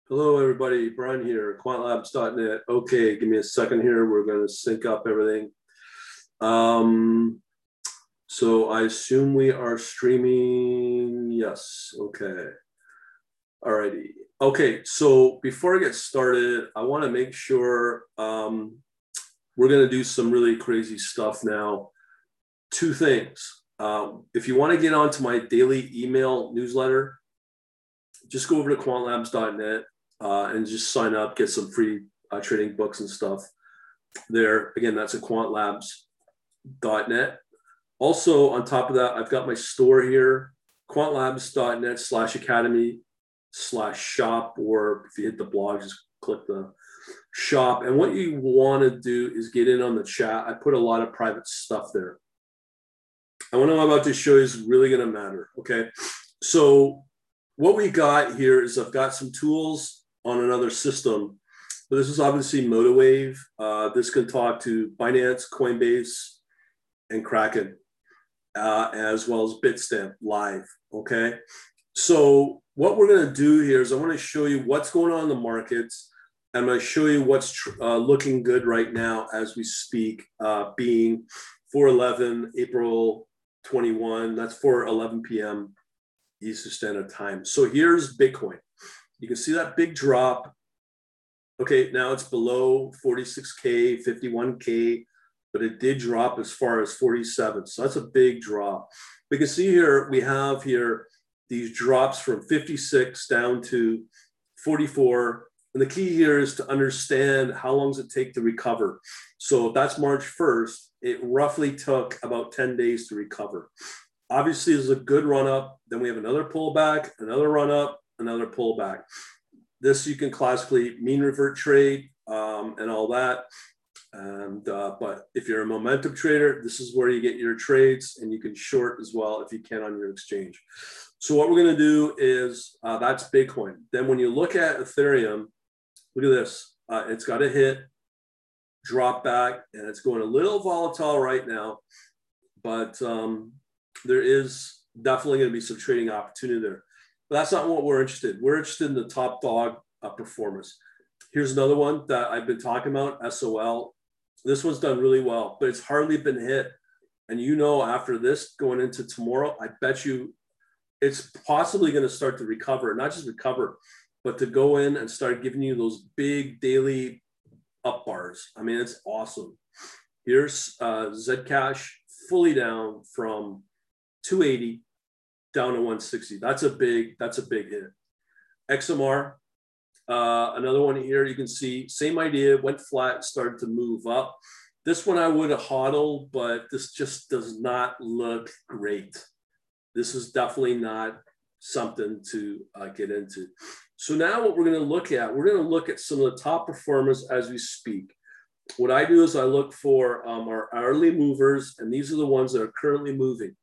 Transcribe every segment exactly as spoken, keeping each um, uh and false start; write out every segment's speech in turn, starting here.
Hello, everybody. Brian here, quant labs dot net. Okay, give me a second here. We're going to sync up everything. Um, so I assume we are streaming. Yes. Okay. Alrighty. Okay. So before I get started, I want to make sure um, we're going to do some really crazy stuff now. Two things. Uh, if you want to get onto my daily email newsletter, just go over to quant labs dot net uh, and just sign up, get some free uh, trading books and stuff there. Again, that's at quant labs dot net. Also, on top of that, I've got my store here, quant labs dot net slash academy slash shop, or if you hit the blog, just click the shop. And what you want to do is get in on the chat. I put a lot of private stuff there. And what I'm about to show you is really going to matter. Okay. So what we got here is I've got some tools on another system. But this is obviously MotiveWave. Uh, this can talk to Binance, Coinbase, and Kraken, uh, as well as Bitstamp live. Okay. So what we're going to do here is I want to show you what's going on in the markets. I'm going to show you what's uh, looking good right now as we speak, uh, being four eleven, April twenty-first. That's four eleven p m Eastern Standard Time. So here's Bitcoin. You can see that big drop. Okay, now it's below forty-six K, fifty-one K, but it did drop as far as forty-seven. So that's a big drop. We can see here, we have here these drops from fifty-six down to forty-four. And the key here is to understand how long does it take to recover. So if that's March first, it roughly took about ten days to recover. Obviously, there's a good run up. Then we have another pullback, another run up, another pullback. This you can classically mean revert trade um, and all that. And uh, but if you're a momentum trader, this is where you get your trades, and you can short as well if you can on your exchange. So what we're going to do is uh, that's Bitcoin. Then when you look at Ethereum, look at this. Uh, it's got a hit, drop back, and it's going a little volatile right now. But um, there is definitely going to be some trading opportunity there. But that's not what we're interested in. We're interested in the top dog uh, performance. Here's another one that I've been talking about, S O L. This one's done really well, but it's hardly been hit. And you know, after this going into tomorrow, I bet you it's possibly going to start to recover, not just recover, but to go in and start giving you those big daily up bars. I mean, it's awesome. Here's uh, Zcash fully down from two eighty down to one sixty. That's a big, that's a big hit. X M R, uh, another one here, you can see, same idea, went flat, started to move up. This one I would have hodled, but this just does not look great. This is definitely not something to uh, get into. So now what we're going to look at, we're going to look at some of the top performers as we speak. What I do is I look for um, our hourly movers, and these are the ones that are currently moving.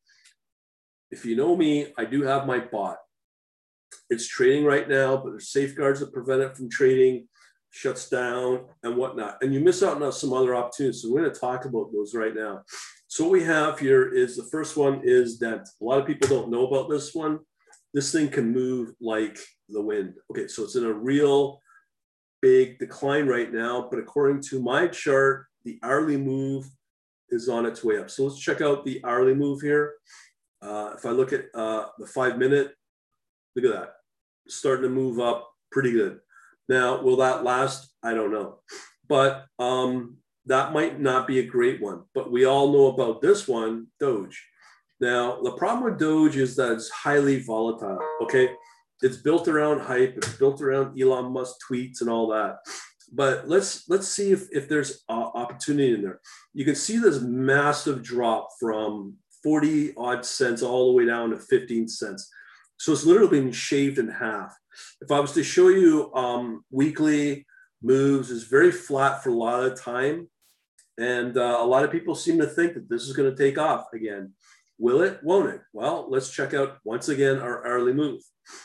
If you know me, I do have my bot. It's trading right now, but there's safeguards that prevent it from trading, shuts down, and whatnot. And you miss out on some other opportunities. So we're going to talk about those right now. So what we have here is the first one is Dent. A lot of people don't know about this one. This thing can move like the wind. Okay, so it's in a real big decline right now, but according to my chart, the hourly move is on its way up. So let's check out the hourly move here. Uh, if I look at uh, the five minute, look at that, starting to move up pretty good. Now, will that last? I don't know, but um, that might not be a great one. But we all know about this one, Doge. Now, the problem with Doge is that it's highly volatile. Okay, it's built around hype. It's built around Elon Musk tweets and all that. But let's let's see if if there's uh, opportunity in there. You can see this massive drop from forty odd cents all the way down to fifteen cents. So it's literally been shaved in half. If I was to show you um, weekly moves, it's very flat for a lot of time. And uh, a lot of people seem to think that this is going to take off again. Will it? Won't it? Well, let's check out once again our hourly move.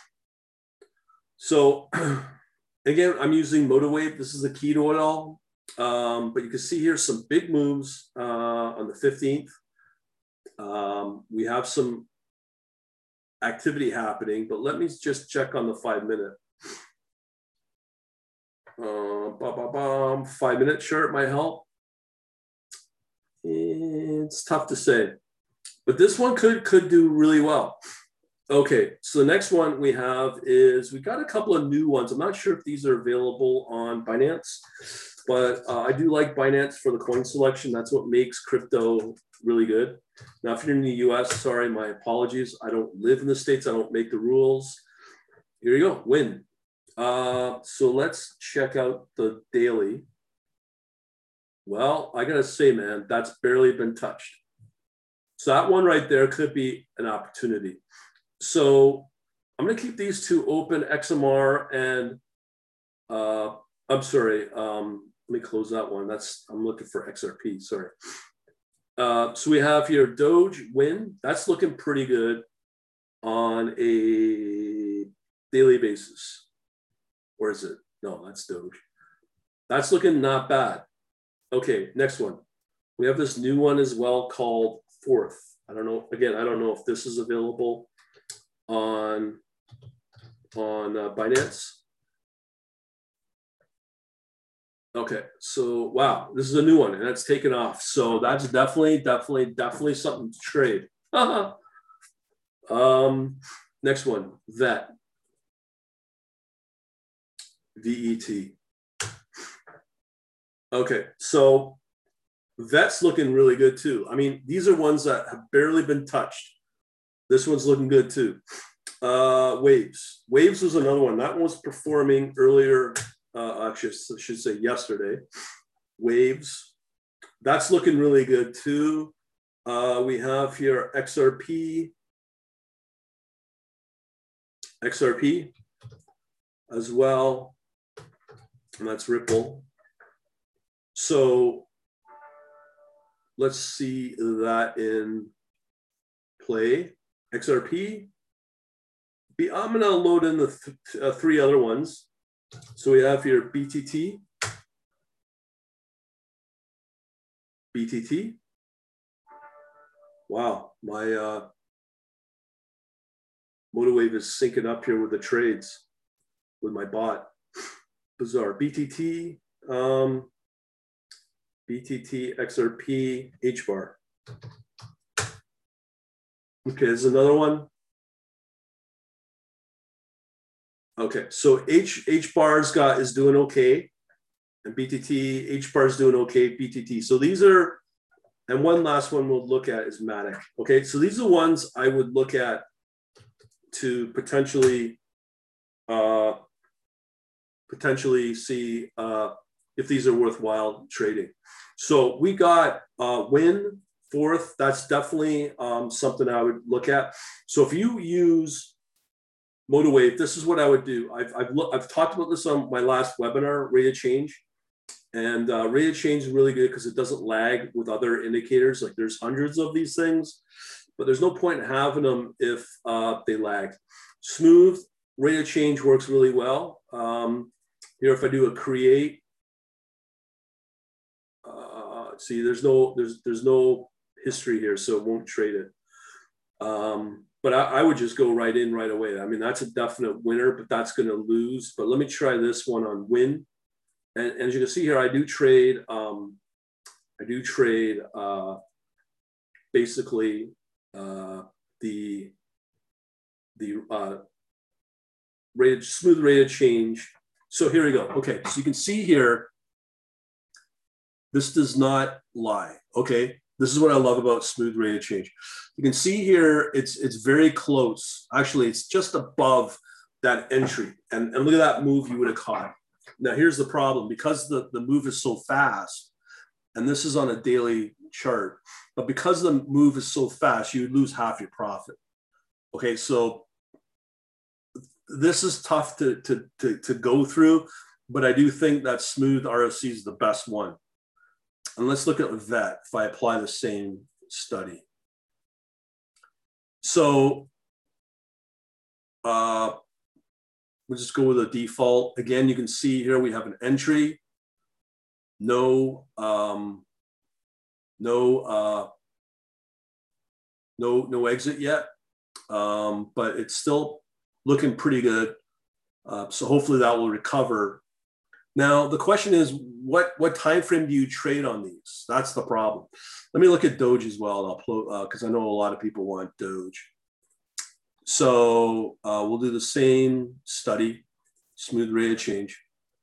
So again, I'm using MotiveWave. This is the key to it all. Um, but you can see here some big moves uh, on the fifteenth. Um, we have some activity happening, but let me just check on the five minute. Uh, bah, bah, bah, five minute chart might help. It's tough to say, but this one could could do really well. Okay, so the next one we have is we got a couple of new ones. I'm not sure if these are available on Binance, but uh, I do like Binance for the coin selection. That's what makes crypto really good. Now, if you're in the U S, sorry, my apologies. I don't live in the States. I don't make the rules. Here you go, win. Uh, so let's check out the daily. Well, I gotta say, man, that's barely been touched. So that one right there could be an opportunity. So I'm gonna keep these two open, X M R and uh, I'm sorry. Um, let me close that one. That's I'm looking for X R P. Sorry. Uh, so we have here Doge win. That's looking pretty good on a daily basis. Or is it? No, that's Doge. That's looking not bad. Okay, next one. We have this new one as well called Fourth. I don't know. Again, I don't know if this is available on, on uh, Binance. Okay, so wow, this is a new one and that's taken off. So that's definitely, definitely, definitely something to trade. um, next one, Vet. V E T. Okay, so Vet's looking really good too. I mean, these are ones that have barely been touched. This one's looking good too. Uh, Waves. Waves was another one. That one was performing earlier, uh, actually, I should say yesterday. Waves. That's looking really good too. Uh, we have here X R P. X R P as well. And that's Ripple. So let's see that in play. X R P. I'm going to load in the th uh, three other ones. So we have here B T T. B T T. Wow, my uh, MotiveWave is syncing up here with the trades with my bot. Bizarre. B T T. Um, B T T, X R P, H bar. Okay, there's another one. Okay, so H H bar's got is doing okay, and B T T, H bar's doing okay, B T T. So these are, and one last one we'll look at is Matic. Okay, so these are the ones I would look at to potentially, uh, potentially see uh, if these are worthwhile trading. So we got uh, Win, Fourth. That's definitely um, something I would look at. So if you use MotiveWave, this is what I would do. I've, I've, look, I've talked about this on my last webinar, rate of change. And uh, rate of change is really good because it doesn't lag with other indicators. Like there's hundreds of these things, but there's no point in having them if uh, they lag. Smooth, rate of change works really well. Um, here, if I do a create, uh, see, there's no, there's, there's no history here, so it won't trade it. Um, but I, I would just go right in right away. I mean, that's a definite winner, but that's going to lose. But let me try this one on win. And, and as you can see here, I do trade, um, I do trade uh, basically uh, the, the uh, rated, smooth rate of change. So here we go. Okay, so you can see here, this does not lie, okay? This is what I love about smooth rate of change. You can see here, it's, it's very close. Actually, it's just above that entry. And, and look at that move you would have caught. Now, here's the problem. Because the, the move is so fast, and this is on a daily chart, but because the move is so fast, you would lose half your profit. Okay, so this is tough to, to, to, to go through, but I do think that smooth R O C is the best one. And let's look at Vet if I apply the same study. So uh, we'll just go with a default. Again, you can see here we have an entry, no, um, no, uh, no, no exit yet, um, but it's still looking pretty good. Uh, so hopefully that will recover Now, the question is, what, what time frame do you trade on these? That's the problem. Let me look at Doge as well, because uh, I know a lot of people want Doge. So uh, we'll do the same study, smooth rate of change.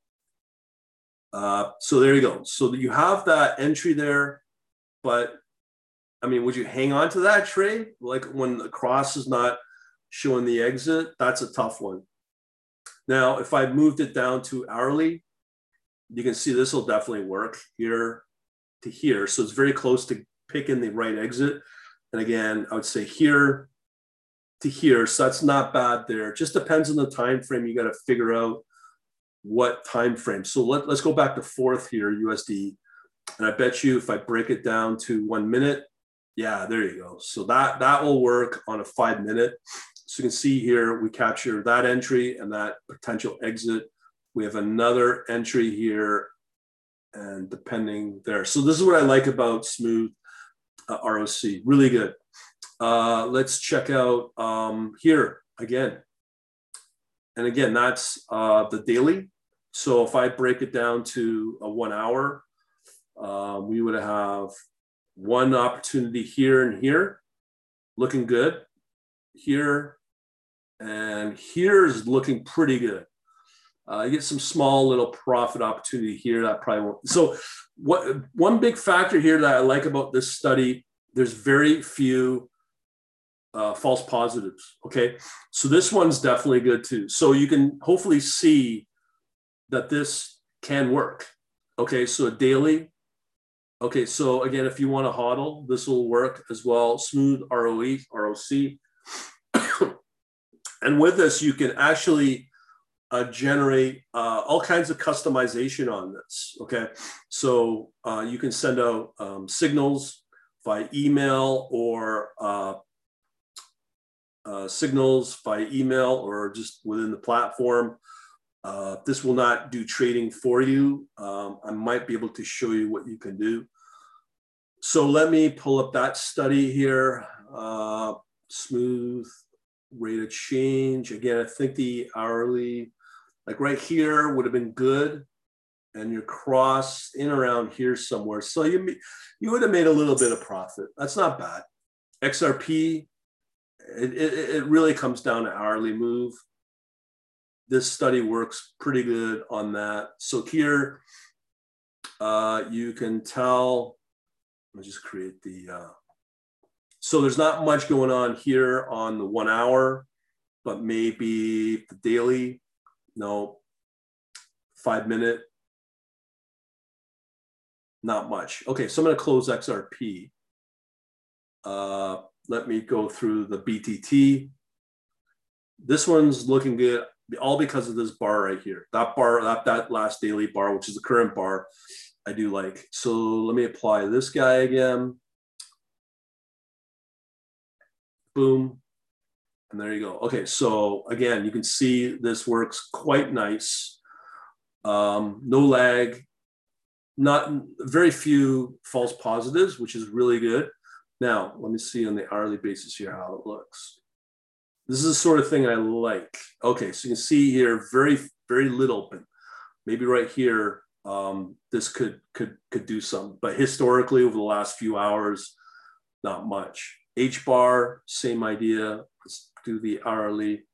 Uh, so there you go. So you have that entry there, but I mean, would you hang on to that trade? Like when the cross is not showing the exit, that's a tough one. Now, if I moved it down to hourly, you can see this will definitely work here to here. So it's very close to picking the right exit. And again, I would say here to here. So that's not bad there. It just depends on the time frame. You got to figure out what time frame. So let, let's go back to fourth here, U S D. And I bet you if I break it down to one minute, yeah, there you go. So that, that will work on a five minute. So you can see here, we capture that entry and that potential exit. We have another entry here and depending there. So this is what I like about Smooth uh, R O C, really good. Uh, let's check out um, here again. And again, that's uh, the daily. So if I break it down to a one hour, uh, we would have one opportunity here and here, looking good. Here and here is looking pretty good. Uh, you get some small little profit opportunity here that probably won't. So what one big factor here that I like about this study, there's very few uh, false positives. Okay, so this one's definitely good too. So you can hopefully see that this can work. Okay, so a daily. Okay, so again, if you want to hodl, this will work as well. Smooth R O E, R O C. And with this, you can actually uh, generate uh, all kinds of customization on this, okay? So uh, you can send out um, signals via email or uh, uh, signals via email or just within the platform. Uh, this will not do trading for you. Um, I might be able to show you what you can do. So let me pull up that study here. Uh, smooth rate of change. Again, I think the hourly, like right here would have been good. And your cross in around here somewhere. So you, you would have made a little bit of profit. That's not bad. X R P, it, it, it really comes down to hourly move. This study works pretty good on that. So here, uh, you can tell, let me just create the, uh, so there's not much going on here on the one hour, but maybe the daily, no, five minute, not much. Okay, so I'm gonna close X R P. Uh, let me go through the B T T. This one's looking good, all because of this bar right here. That bar, that, that last daily bar, which is the current bar, I do like. So let me apply this guy again. Boom. And there you go. Okay, so again, you can see this works quite nice. Um, no lag, not very few false positives, which is really good. Now, let me see on the hourly basis here how it looks. This is the sort of thing I like. Okay, so you can see here, very, very little, but maybe right here, um, this could, could, could do some, but historically over the last few hours, not much. H bar, same idea. Let's do the hourly.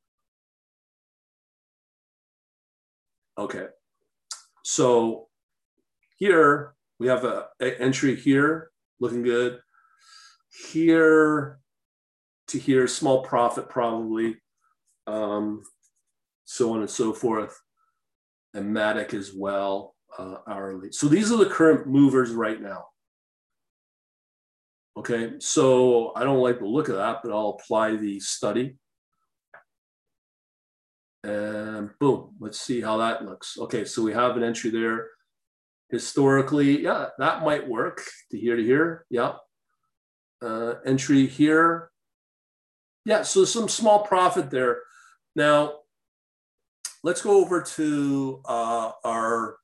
Okay, so here we have a, a entry here, looking good. Here to here, small profit probably, um, so on and so forth. And Matic as well, uh, hourly. So these are the current movers right now. Okay, so I don't like the look of that, but I'll apply the study. And boom, let's see how that looks. Okay, so we have an entry there. Historically, yeah, that might work to here to here. Yeah. Uh, entry here. Yeah, so some small profit there. Now, let's go over to uh, our,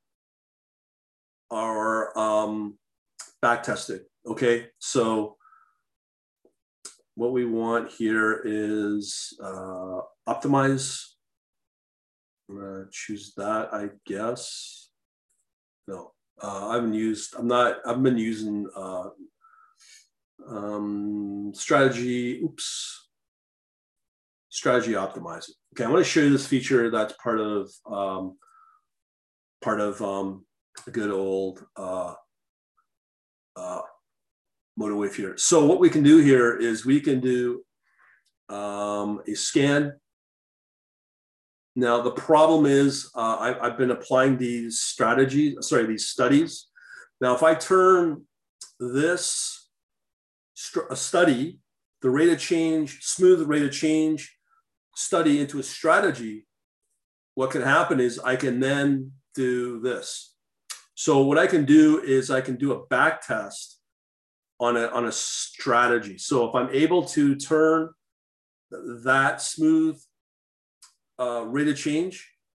our um, back testing. Okay, so what we want here is uh, optimize. I'm gonna choose that, I guess. no, uh, I haven't used, I'm not, I've been using uh, um, strategy, oops, strategy optimizer. Okay, I want to show you this feature that's part of, um, part of um, a good old uh, uh, MotiveWave here. So what we can do here is we can do um, a scan. Now, the problem is uh, I, I've been applying these strategies, sorry, these studies. Now, if I turn this st a study, the rate of change, smooth rate of change study into a strategy, what can happen is I can then do this. So what I can do is I can do a back test on a, on a strategy. So if I'm able to turn that smooth Uh, rate of change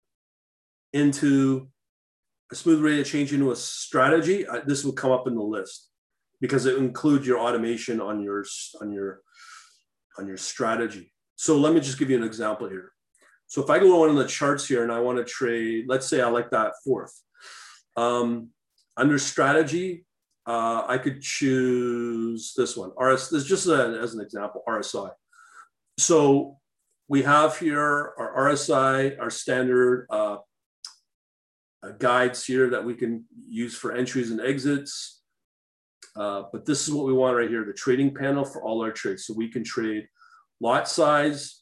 into a smooth rate of change into a strategy, uh, this will come up in the list because it includes your automation on your on your on your strategy. So let me just give you an example here. So if I go on the charts here and I want to trade, let's say I like that fourth. Um, under strategy, uh, I could choose this one. R S. This is just a, as an example, R S I. So we have here our R S I, our standard uh, uh, guides here that we can use for entries and exits. Uh, but this is what we want right here, the trading panel for all our trades. So we can trade lot size,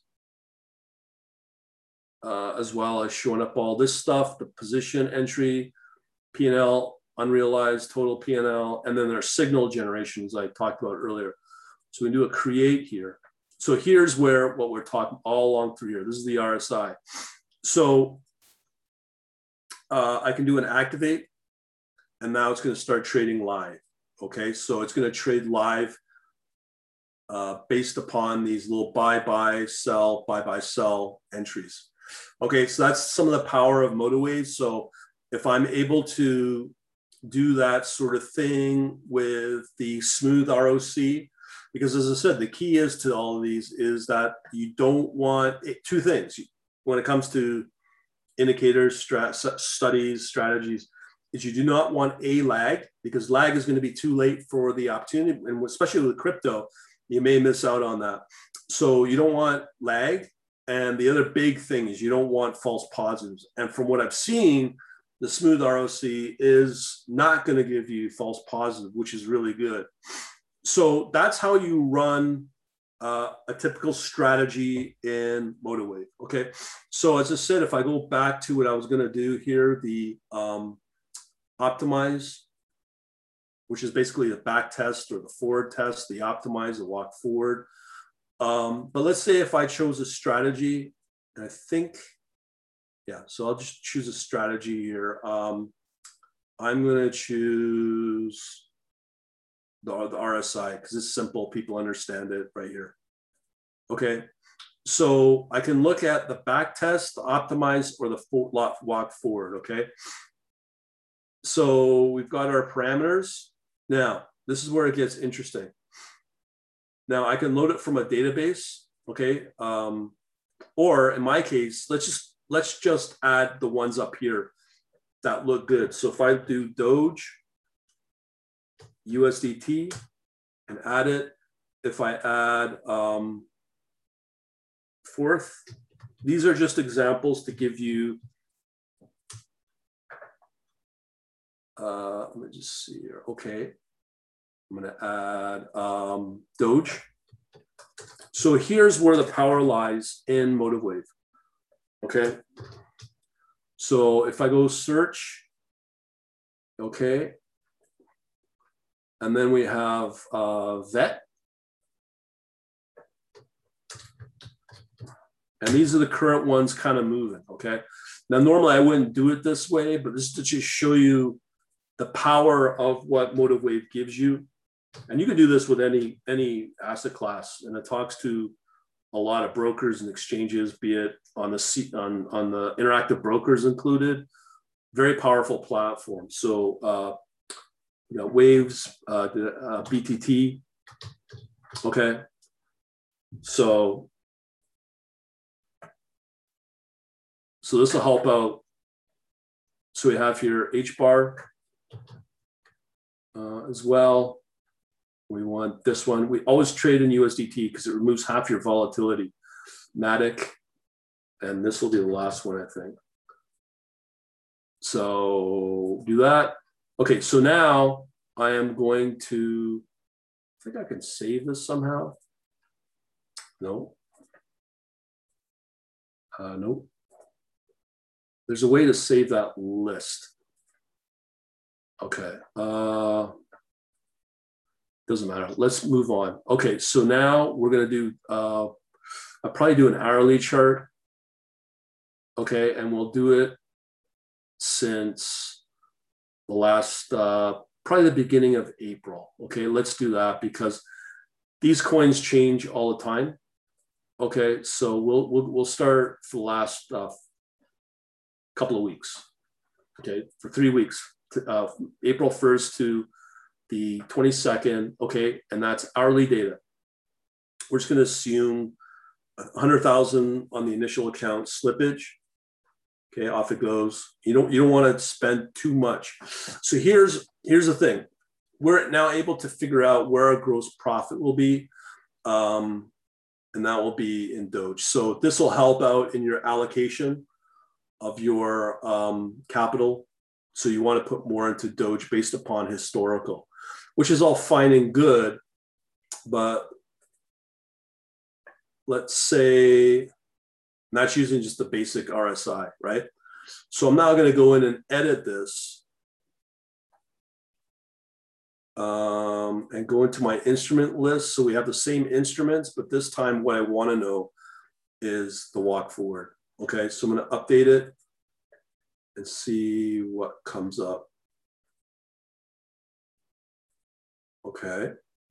uh, as well as showing up all this stuff, the position entry, P and L, unrealized total P and L, and then there's signal generations I talked about earlier. So we do a create here. So here's where what we're talking all along through here. This is the R S I. So uh, I can do an activate, and now it's going to start trading live. Okay, so it's going to trade live uh, based upon these little buy, buy, sell, buy, buy, sell entries. Okay, so that's some of the power of MotiveWave. So if I'm able to do that sort of thing with the smooth R O C, because as I said, the key is to all of these is that you don't want two things when it comes to indicators, strat, studies, strategies, is you do not want a lag, because lag is going to be too late for the opportunity. And especially with crypto, you may miss out on that. So you don't want lag. And the other big thing is you don't want false positives. And from what I've seen, the smooth R O C is not going to give you false positive, which is really good. So that's how you run uh, a typical strategy in MotiveWave. Okay. So as I said, if I go back to what I was going to do here, the um, optimize, which is basically the back test or the forward test, the optimize, the walk forward. Um, but let's say if I chose a strategy, and I think, yeah, so I'll just choose a strategy here. Um, I'm going to choose the, the R S I because it's simple. People understand it right here. Okay. So I can look at the back test, the optimize, or the walk forward. Okay. So we've got our parameters. Now, this is where it gets interesting. Now I can load it from a database. Okay. Um, or in my case, let's just, let's just add the ones up here that look good. So if I do Doge, U S D T, and add it, if I add um, fourth, these are just examples to give you, uh, let me just see here. Okay, I'm gonna add um, Doge. So here's where the power lies in MotiveWave. Okay, so if I go search, okay, and then we have uh, vet. And these are the current ones kind of moving, okay? Now, normally I wouldn't do it this way, but this is to just show you the power of what MotiveWave gives you. And you can do this with any, any asset class, and it talks to a lot of brokers and exchanges, be it on the, on, on the interactive brokers included. Very powerful platform. So, uh, you know, Waves, uh, uh, B T T, okay? So, so this will help out. So we have here H bar, uh, as well. We want this one. We always trade in U S D T because it removes half your volatility. Matic, and this will be the last one, I think. So do that. Okay, so now I am going to, I think I can save this somehow. No. Uh, nope. There's a way to save that list. Okay. Uh, doesn't matter. Let's move on. Okay, so now we're going to do, uh, I'll probably do an hourly chart. Okay, and we'll do it since the last, uh, probably the beginning of April. Okay, let's do that because these coins change all the time. Okay, so we'll we'll, we'll start for the last uh, couple of weeks. Okay, for three weeks, uh, April first to the twenty-second. Okay, and that's hourly data. We're just going to assume one hundred thousand on the initial account slippage. Okay, off it goes. You don't you don't want to spend too much. So here's here's the thing. We're now able to figure out where our gross profit will be, um, and that will be in Doge. So this will help out in your allocation of your um, capital. So you want to put more into Doge based upon historical, which is all fine and good, but let's say that's using just the basic R S I, right? So I'm now going to go in and edit this um, and go into my instrument list. So we have the same instruments, but this time what I want to know is the walk forward. Okay, so I'm going to update it and see what comes up. Okay.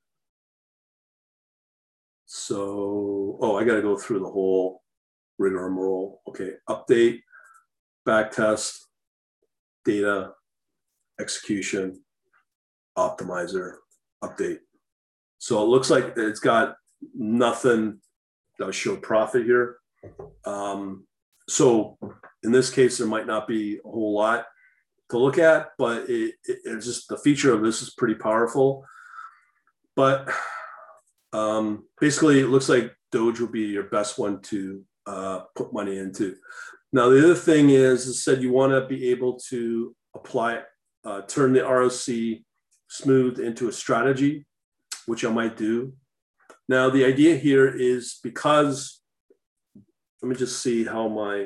So, oh, I got to go through the whole rigmarole. Okay, update, backtest, data, execution, optimizer, update. So it looks like it's got nothing that would show profit here. Um, so in this case, there might not be a whole lot to look at, but it, it, it's just the feature of this is pretty powerful. But um, basically, it looks like Doge will be your best one to uh, put money into. Now, the other thing is, is said you want to be able to apply, uh, turn the R O C smooth into a strategy, which I might do. Now, the idea here is because, let me just see how my,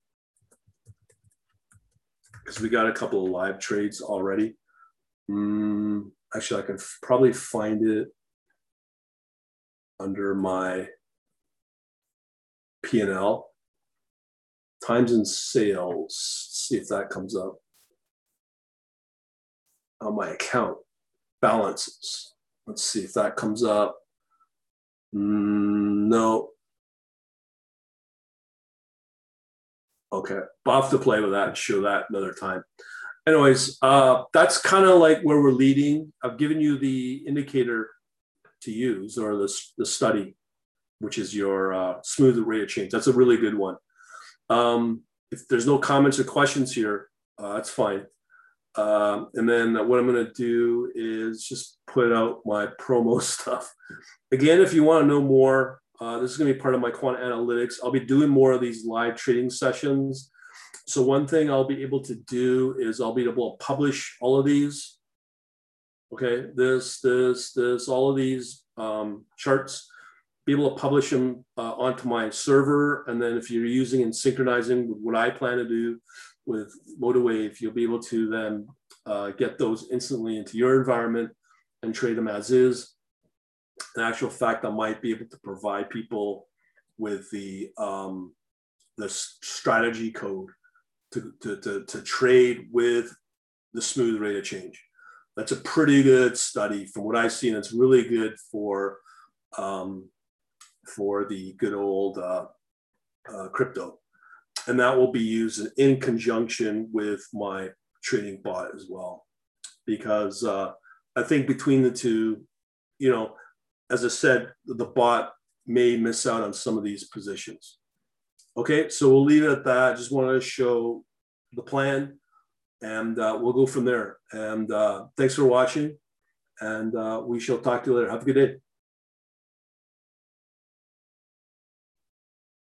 because we got a couple of live trades already. Mm, actually, I can probably find it under my P and L. Times in sales, see if that comes up. On my account, balances. Let's see if that comes up. Mm, no. Okay, I'll have to play with that and show that another time. Anyways, uh, that's kind of like where we're leading. I've given you the indicator to use, or the, the study, which is your uh, smooth rate of change. That's a really good one. Um, if there's no comments or questions here, uh, that's fine. Um, and then what I'm going to do is just put out my promo stuff. Again, if you want to know more, uh, this is going to be part of my quant analytics. I'll be doing more of these live trading sessions. So one thing I'll be able to do is I'll be able to publish all of these. Okay, this, this, this, all of these um, charts, be able to publish them uh, onto my server. And then if you're using and synchronizing with what I plan to do with Motorwave, you'll be able to then uh, get those instantly into your environment and trade them as is. In actual fact, I might be able to provide people with the, um, the strategy code to, to, to, to trade with the smooth rate of change. That's a pretty good study from what I've seen. It's really good for, um, for the good old uh, uh, crypto. And that will be used in conjunction with my trading bot as well. Because uh, I think between the two, you know, as I said, the bot may miss out on some of these positions. Okay, so we'll leave it at that. I just wanted to show the plan. and uh, we'll go from there. And uh, thanks for watching, and uh, we shall talk to you later. Have a good day.